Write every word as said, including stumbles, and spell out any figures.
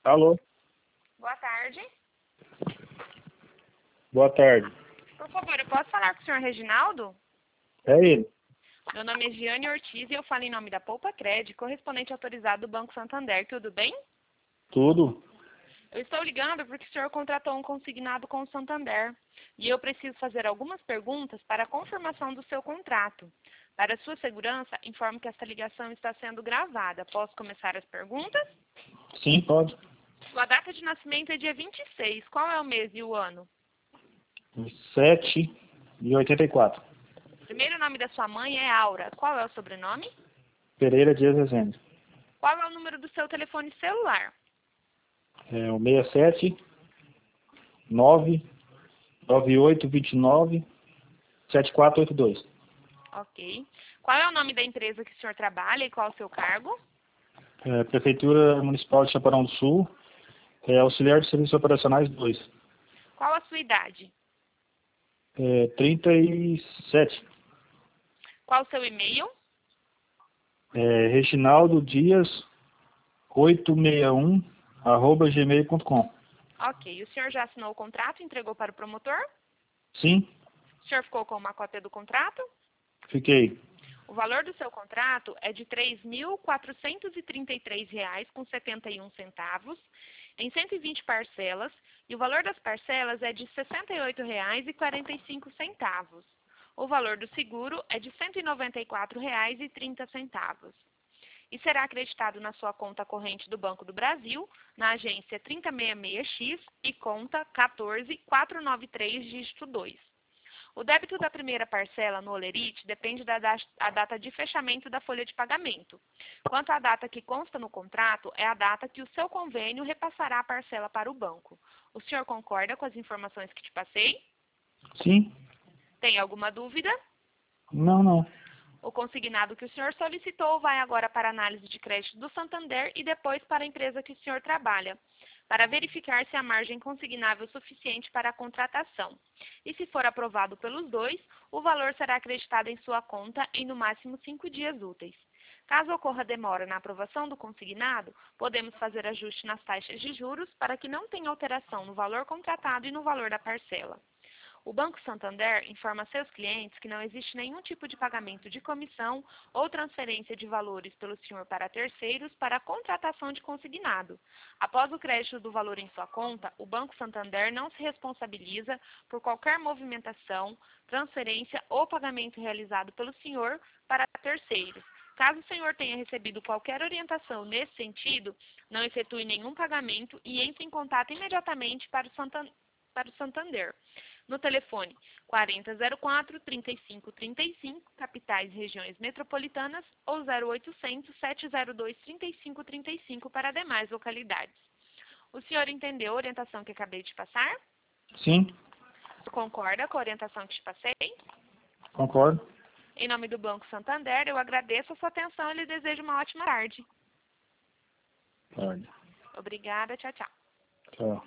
Alô, Boa tarde. boa tarde. Por favor, eu posso falar com o senhor Reginaldo? É ele. Meu nome é Giane Ortiz e eu falo em nome da Poupa Cred, correspondente autorizado do Banco Santander. Tudo bem? Tudo? Eu estou ligando porque o senhor contratou um consignado com o Santander e eu preciso fazer algumas perguntas para a confirmação do seu contrato. Para sua segurança, informo que esta ligação está sendo gravada. Posso começar as perguntas? Sim, pode. Sua data de nascimento é dia vinte e seis. Qual é o mês e o ano? Sete e oitenta e quatro. O primeiro nome da sua mãe é Aura. Qual é o sobrenome? Pereira Dias Rezende. Qual é o número do seu telefone celular? É o seis sete nove nove oito dois nove sete quatro oito dois. Ok. Qual é o nome da empresa que o senhor trabalha e qual é o seu cargo? É, Prefeitura Municipal de Chapadão do Sul. É, auxiliar de Serviços Operacionais dois. Qual a sua idade? É, trinta e sete. Qual o seu e-mail? É, Reginaldo Dias oitocentos e sessenta e um arroba gmail ponto com. Ok. O senhor já assinou o contrato e entregou para o promotor? Sim, O senhor ficou com uma cópia do contrato? fiquei. O valor do seu contrato é de três mil quatrocentos e trinta e três reais com setenta e um centavos em cento e vinte parcelas e o valor das parcelas é de sessenta e oito reais e quarenta e cinco centavos. O valor do seguro é de cento e noventa e quatro reais e trinta centavos. E será acreditado na sua conta corrente do Banco do Brasil, na agência trinta e sessenta e seis X e conta quatorze quatrocentos e noventa e três, dígito dois. O débito da primeira parcela no Olerite depende da da- a data de fechamento da folha de pagamento. Quanto à data que consta no contrato, é a data que o seu convênio repassará a parcela para o banco. O senhor concorda com as informações que te passei? Sim? Tem alguma dúvida? Não, não. O consignado que o senhor solicitou vai agora para a análise de crédito do Santander e depois para a empresa que o senhor trabalha, para verificar se a margem consignável é suficiente para a contratação. E se for aprovado pelos dois, o valor será acreditado em sua conta em no máximo cinco dias úteis. Caso ocorra demora na aprovação do consignado, podemos fazer ajuste nas taxas de juros para que não tenha alteração no valor contratado e no valor da parcela. O Banco Santander informa a seus clientes que não existe nenhum tipo de pagamento de comissão ou transferência de valores pelo senhor para terceiros para a contratação de consignado. Após o crédito do valor em sua conta, o Banco Santander não se responsabiliza por qualquer movimentação, transferência ou pagamento realizado pelo senhor para terceiros. Caso o senhor tenha recebido qualquer orientação nesse sentido, não efetue nenhum pagamento e entre em contato imediatamente para o Santan- para o Santander. No telefone quarenta zero quatro, trinta e cinco trinta e cinco, capitais e regiões metropolitanas, ou zero oitocentos, sete zero dois, trinta e cinco trinta e cinco para demais localidades. O senhor entendeu a orientação que acabei de passar? Sim, Concorda com a orientação que te passei? concordo. Em nome do Banco Santander, eu agradeço a sua atenção e lhe desejo uma ótima tarde. Tarde. Obrigada, tchau, tchau. Tchau.